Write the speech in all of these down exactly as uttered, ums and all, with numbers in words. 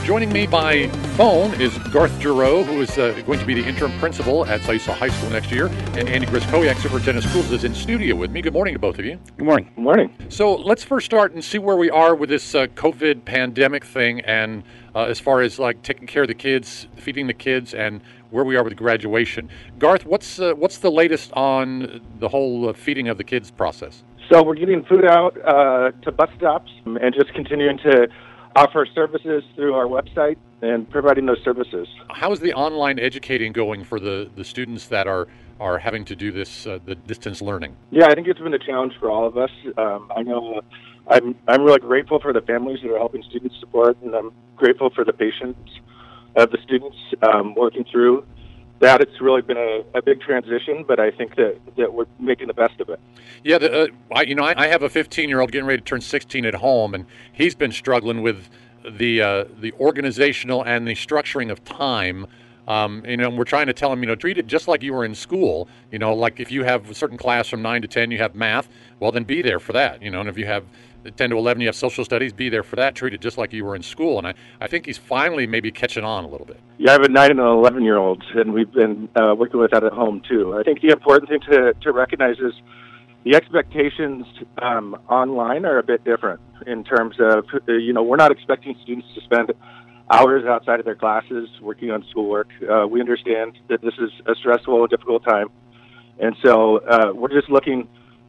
Joining me by phone is Garth Giroux, who is uh, going to be the interim principal at Saiso High School next year, and Andy Griskoyak, superintendent of schools, is in studio with me. Good morning to both of you. Good morning. Good morning. So let's first start and see where we are with this uh, COVID pandemic thing, and uh, as far as like taking care of the kids, feeding the kids, and where we are with graduation. Garth, what's uh, what's the latest on the whole uh, feeding of the kids process? So we're getting food out uh, to bus stops and just continuing to offer services through our website and providing those services. How is the online educating going for the, the students that are, are having to do this, uh, the distance learning? Yeah, I think it's been a challenge for all of us. Um, I know uh, I'm I'm really grateful for the families that are helping students support, and I'm grateful for the patients of the students um, working through that. It's really been a, a big transition, but I think that, that we're making the best of it. Yeah, the, uh, I, you know, I, I have a fifteen-year-old getting ready to turn sixteen at home, and he's been struggling with the uh, the organizational and the structuring of time. Um, you know, we're trying to tell him, you know, treat it just like you were in school. You know, like if you have a certain class from nine to ten, you have math. Well, then be there for that. You know, and if you have ten to eleven, you have social studies. Be there for that. Treat it just like you were in school. And I, I think he's finally maybe catching on a little bit. Yeah, I have a nine and an eleven-year-old, and we've been uh, working with that at home too. I think the important thing to, to recognize is the expectations um, online are a bit different in terms of, uh, you know, we're not expecting students to spend hours outside of their classes working on schoolwork. Uh, we understand that this is a stressful and difficult time, and so uh, we're just looking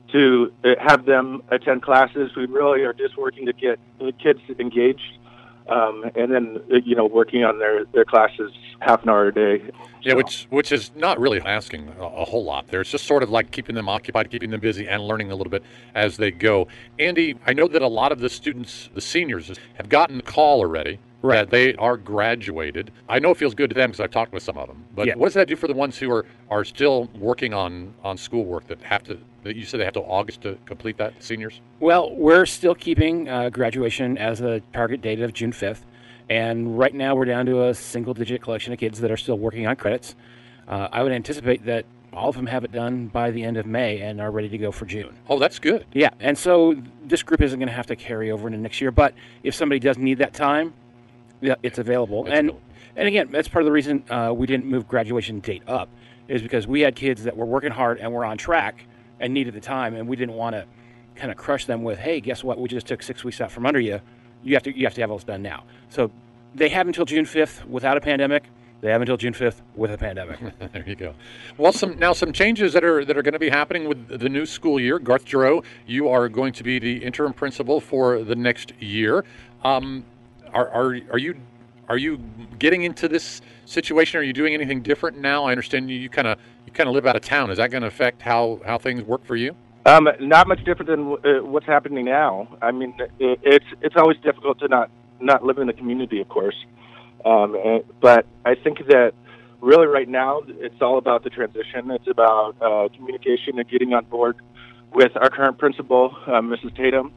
to have them attend classes. We really are just working to get the kids engaged, um, and then, you know, working on their, their classes half an hour a day. Yeah, so. which which is not really asking a, a whole lot there. It's just sort of like keeping them occupied, keeping them busy, and learning a little bit as they go. Andy, I know that a lot of the students, the seniors, have gotten the call already. Right. That they are graduated. I know it feels good to them because I've talked with some of them. But Yeah. what does that do for the ones who are, are still working on, on schoolwork that have to, that you said they have till August to complete that, seniors? Well, we're still keeping uh, graduation as a target date of June fifth. And right now we're down to a single-digit collection of kids that are still working on credits. Uh, I would anticipate that all of them have it done by the end of May and are ready to go for June. Oh, that's good. Yeah, and so this group isn't going to have to carry over into next year. But if somebody does need that time, yeah, it's available. It's and available. and again, that's part of the reason uh, we didn't move graduation date up, is because we had kids that were working hard and were on track and needed the time, and we didn't want to kind of crush them with, hey, guess what? We just took six weeks out from under you. You have to you have to have all this done now. So they have until June fifth without a pandemic. They have until June fifth with a pandemic. There you go. Well, some now some changes that are that are going to be happening with the new school year. Garth Giroux, you are going to be the interim principal for the next year. Um, Are, are are you are you getting into this situation? Are you doing anything different now? I understand you kind of you kind of live out of town. Is that going to affect how, how things work for you? Um, not much different than uh, what's happening now. I mean, it, it's it's always difficult to not, not live in the community, of course. Um, and, but I think that really right now it's all about the transition. It's about uh, communication and getting on board with our current principal, uh, Missus Tatum,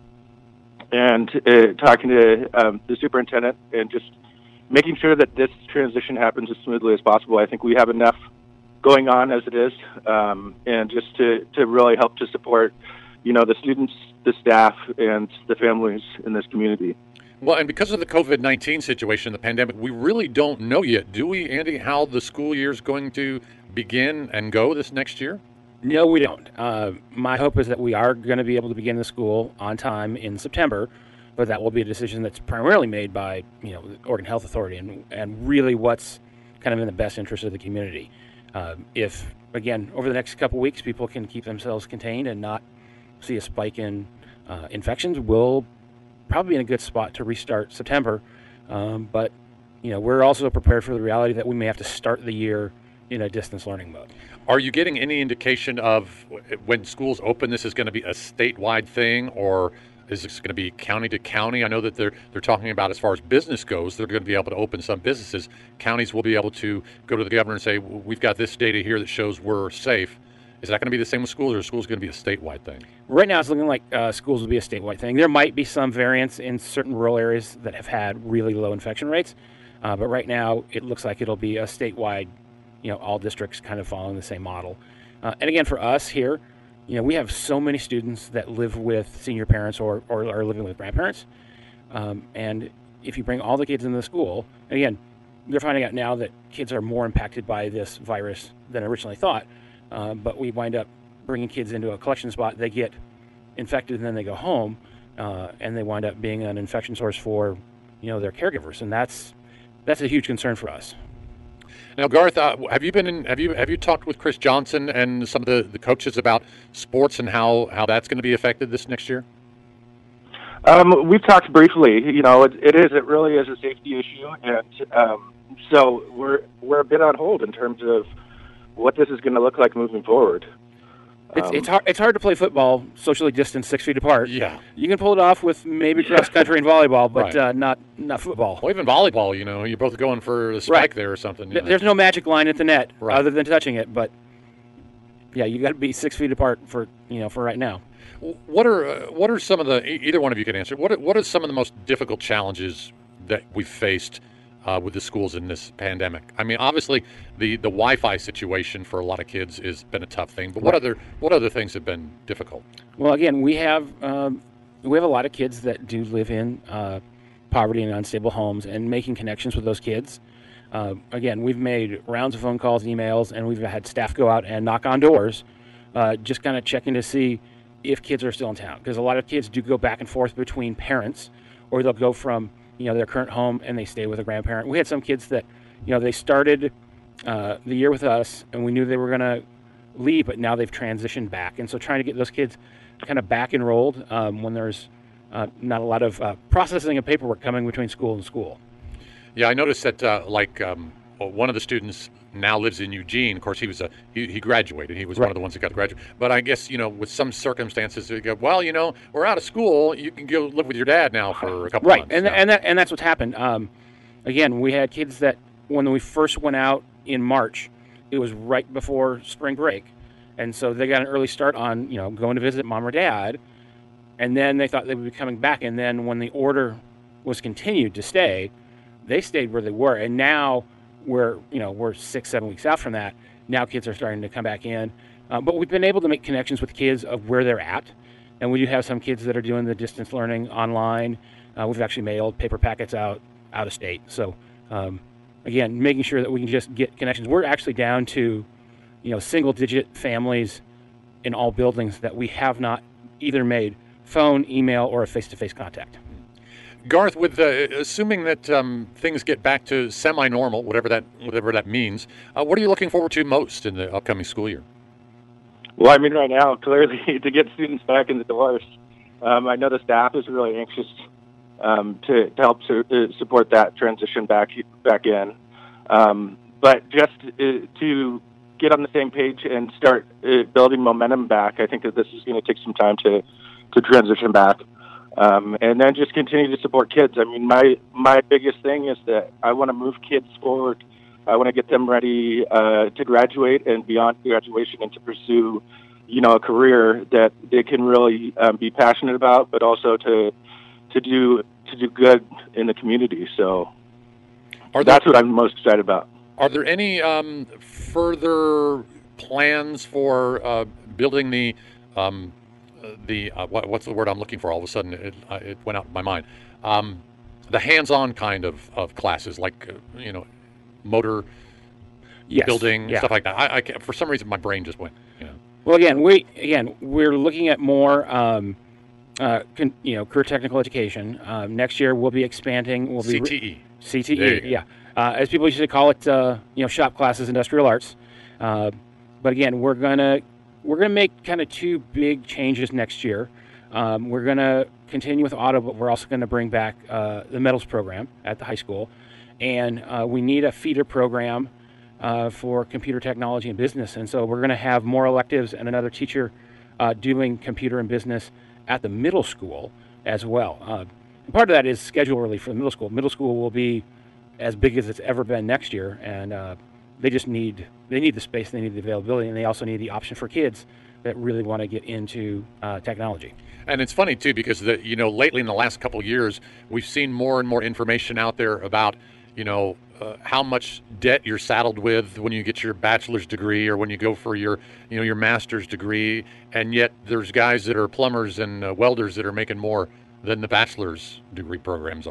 and uh, talking to um, the superintendent and just making sure that this transition happens as smoothly as possible. I think we have enough going on as it is, um, and just to, to really help to support, you know, the students, the staff, and the families in this community. Well, and because of the COVID nineteen situation, the pandemic, we really don't know yet, do we, Andy, how the school year is going to begin and go this next year? No, we don't. Uh, my hope is that we are going to be able to begin the school on time in September, but that will be a decision that's primarily made by, you know, the Oregon Health Authority and, and really what's kind of in the best interest of the community. Uh, if, again, over the next couple weeks, people can keep themselves contained and not see a spike in uh, infections, we'll probably be in a good spot to restart September. Um, but, you know, we're also prepared for the reality that we may have to start the year in a distance learning mode. Are you getting any indication of when schools open, this is going to be a statewide thing, or is this going to be county to county? I know that they're they're talking about, as far as business goes, they're going to be able to open some businesses. Counties will be able to go to the governor and say, we've got this data here that shows we're safe. Is that going to be the same with schools, or is schools going to be a statewide thing? Right now, it's looking like uh, schools will be a statewide thing. There might be some variance in certain rural areas that have had really low infection rates, uh, but right now it looks like it'll be a statewide, you know, all districts kind of following the same model. Uh, and again, for us here, you know, we have so many students that live with senior parents or, or are living with grandparents. Um, and if you bring all the kids into the school, and again, they're finding out now that kids are more impacted by this virus than originally thought, uh, but we wind up bringing kids into a collection spot. They get infected and then they go home, uh, and they wind up being an infection source for, you know, their caregivers, and that's that's a huge concern for us. Now, Garth, uh, have you been in, have you have you talked with Chris Johnson and some of the, the coaches about sports and how, how that's going to be affected this next year? Um, we've talked briefly. You know, it, it is it really is a safety issue, and um, so we're we're a bit on hold in terms of what this is going to look like moving forward. It's, it's hard. It's hard to play football socially distanced, six feet apart. Yeah, you can pull it off with maybe cross country and volleyball, but right. uh, not not football. Well, even volleyball, you know, you're both going for the spike right. there or something. Th- There's no magic line at the net right. other than touching it, but yeah, you got to be six feet apart for you know for right now. What are uh, what are some of the either one of you can answer? What are, what are some of the most difficult challenges that we've faced Uh, with the schools in this pandemic? I mean, obviously, the, the Wi-Fi situation for a lot of kids has been a tough thing. But what right. other what other things have been difficult? Well, again, we have um, we have a lot of kids that do live in uh, poverty and unstable homes, and making connections with those kids. Uh, again, we've made rounds of phone calls, emails, and we've had staff go out and knock on doors, uh, just kind of checking to see if kids are still in town, because a lot of kids do go back and forth between parents, or they'll go from you know, their current home and they stay with a grandparent. We had some kids that, you know, they started uh, the year with us and we knew they were going to leave, but now they've transitioned back. And so trying to get those kids kind of back enrolled um, when there's uh, not a lot of uh, processing of paperwork coming between school and school. Yeah, I noticed that uh, like um, one of the students now lives in Eugene. Of course, he was a he, he graduated. He was right. one of the ones that got to graduate. But I guess, you know, with some circumstances, they go, well, you know, we're out of school. You can go live with your dad now for a couple right. months. Right, and, now. and, that, and that's what's happened. Um, again, we had kids that when we first went out in March, it was right before spring break. And so they got an early start on, you know, going to visit mom or dad. And then they thought they would be coming back. And then when the order was continued to stay, they stayed where they were. And now we're, you know, we're six, seven weeks out from that. Now kids are starting to come back in. Uh, but we've been able to make connections with kids of where they're at. And we do have some kids that are doing the distance learning online. Uh, we've actually mailed paper packets out, out of state. So, um, again, making sure that we can just get connections. We're actually down to, you know, single-digit families in all buildings that we have not either made phone, email, or a face-to-face contact. Garth, with uh, assuming that um, things get back to semi-normal, whatever that whatever that means, uh, what are you looking forward to most in the upcoming school year? Well, I mean, right now, clearly, to get students back in the doors, um, I know the staff is really anxious um, to, to help su- uh, support that transition back back in. Um, but just uh, to get on the same page and start uh, building momentum back, I think that this is going to take some time to, to transition back. Um, and then just continue to support kids. I mean, my my biggest thing is that I want to move kids forward. I want to get them ready uh, to graduate and beyond graduation and to pursue, you know, a career that they can really um, be passionate about, but also to to do to do good in the community. So Are there, that's what I'm most excited about. Are there any um, further plans for uh, building the um, the uh, what, what's the word I'm looking for? All of a sudden, it, uh, it went out of my mind. Um, the hands-on kind of, of classes, like uh, you know, motor yes. building yeah. stuff like that. I, I can't, for some reason, my brain just went. You know. Well, again, we again we're looking at more, um, uh, con, you know, career technical education. Um, next year, we'll be expanding. We'll be C T E. C T E, yeah. Uh, as people used to call it, uh, you know, shop classes, industrial arts. Uh, but again, we're gonna we're gonna make kind of two big changes next year. Um, we're gonna continue with auto, but we're also gonna bring back uh, the metals program at the high school, and uh, we need a feeder program uh, for computer technology and business. And so we're gonna have more electives and another teacher uh, doing computer and business at the middle school as well. Uh, and part of that is schedule relief for the middle school. Middle school will be as big as it's ever been next year, and uh, they just need they need the space, they need the availability, and they also need the option for kids that really want to get into uh, technology. And it's funny too, because the you know lately in the last couple of years, we've seen more and more information out there about you know uh, how much debt you're saddled with when you get your bachelor's degree or when you go for your you know your master's degree, and yet there's guys that are plumbers and uh, welders that are making more than the bachelor's degree programs are.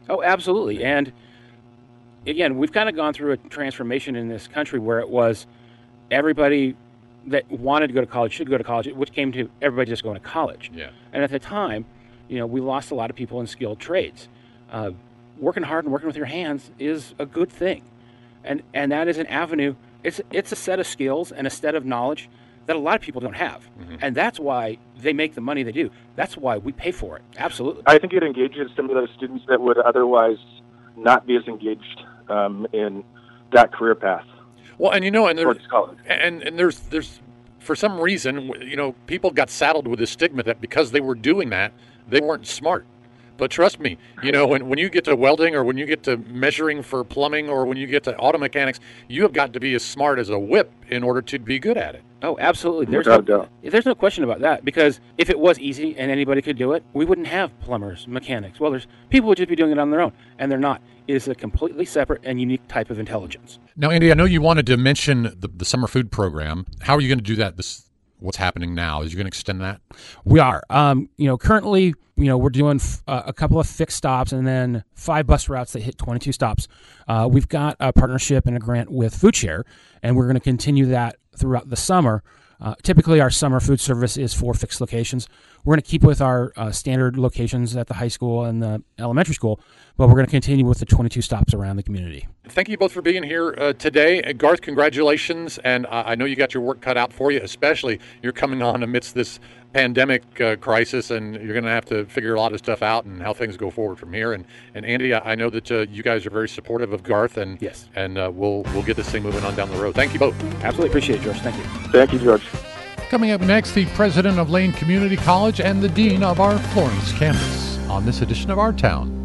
Oh, absolutely. And again, we've kind of gone through a transformation in this country where it was everybody that wanted to go to college should go to college, which came to everybody just going to college. Yeah. And at the time, you know, we lost a lot of people in skilled trades. Uh, working hard and working with your hands is a good thing. And and that is an avenue. It's it's a set of skills and a set of knowledge that a lot of people don't have. Mm-hmm. And that's why they make the money they do. That's why we pay for it. Absolutely. I think it engages some of those students that would otherwise not be as engaged um, in that career path. Well, and you know, and there's, college. and and there's there's for some reason, you know, people got saddled with the stigma that because they were doing that, they weren't smart. But trust me, you know, when, when you get to welding or when you get to measuring for plumbing or when you get to auto mechanics, you have got to be as smart as a whip in order to be good at it. Oh, absolutely. There's no, there's no question about that, because if it was easy and anybody could do it, we wouldn't have plumbers, mechanics, welders. People would just be doing it on their own, and they're not. It is a completely separate and unique type of intelligence. Now, Andy, I know you wanted to mention the, the summer food program. How are you going to do that this What's happening now? Is you going to extend that? We are. Um, you know, currently, you know, we're doing f- uh, a couple of fixed stops and then five bus routes that hit twenty-two stops. Uh, we've got a partnership and a grant with FoodShare, and we're going to continue that throughout the summer. Uh, typically, our summer food service is four fixed locations. We're going to keep with our uh, standard locations at the high school and the elementary school, but we're going to continue with the twenty-two stops around the community. Thank you both for being here uh, today. Uh, Garth, congratulations, and uh, I know you got your work cut out for you, especially you're coming on amidst this pandemic uh, crisis, and you're going to have to figure a lot of stuff out and how things go forward from here. And, and Andy, I, I know that uh, you guys are very supportive of Garth, and yes, and uh, we'll we'll get this thing moving on down the road. Thank you both. Absolutely appreciate it, George. Thank you. Thank you, George. Coming up next, the president of Lane Community College and the dean of our Florence campus on this edition of Our Town.